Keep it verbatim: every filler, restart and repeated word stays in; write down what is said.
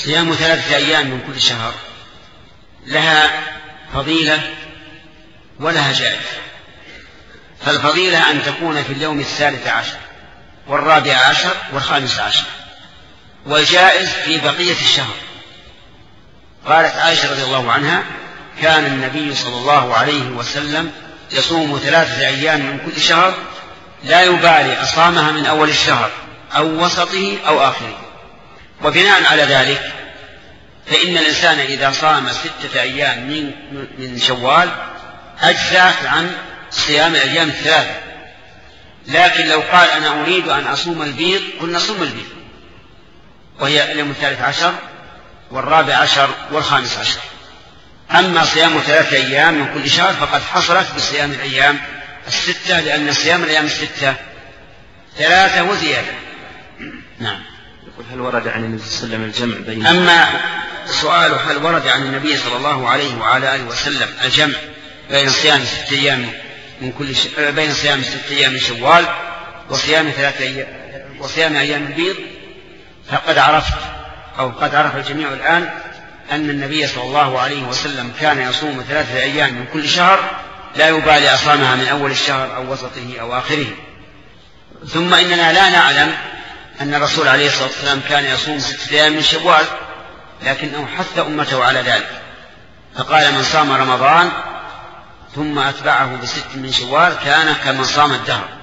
صيام ثلاثة أيام من كل شهر لها فضيلة ولها جائزة. فالفضيلة أن تكون في اليوم الثالث عشر والرابع عشر والخامس عشر، والجائز في بقية الشهر. قالت عائشة رضي الله عنها: كان النبي صلى الله عليه وسلم يصوم ثلاثة أيام من كل شهر لا يبالي أصامها من أول الشهر أو وسطه أو آخره. وبناء على ذلك فإن الإنسان إذا صام ستة أيام من, من شوال أجزأت عن صيام الأيام الثلاثة. لكن لو قال أنا أريد أن أصوم البيض قلنا صوم البيض، وهي اليوم الثالث عشر والرابع عشر والخامس عشر. أما صيام ثلاثة أيام من كل شهر فقد حصلت بصيام الأيام الستة، لأن صيام الأيام الستة ثلاثة وزيادة. نعم. يقول: هل ورد عن النبي صلى الله عليه وسلم الجمع بين أما سؤال هل ورد عن النبي صلى الله عليه وعلى آله وسلم الجمع بين صيام ستة أيام من كل ش... بين صيام ستة أيام من شوال وصيام ثلاثة أيام وصيام أيام البيض، فقد عرفت أو قد عرف الجميع الآن أن النبي صلى الله عليه وسلم كان يصوم ثلاثة أيام من كل شهر لا يبالي أصامها من أول الشهر أو وسطه أو آخره. ثم إننا لا نعلم أن الرسول عليه الصلاة والسلام كان يصوم ستة أيام من شوال، لكنه حث أمته على ذلك، فقال: من صام رمضان ثم أتبعه بست من شوال كان كمن صام الدهر.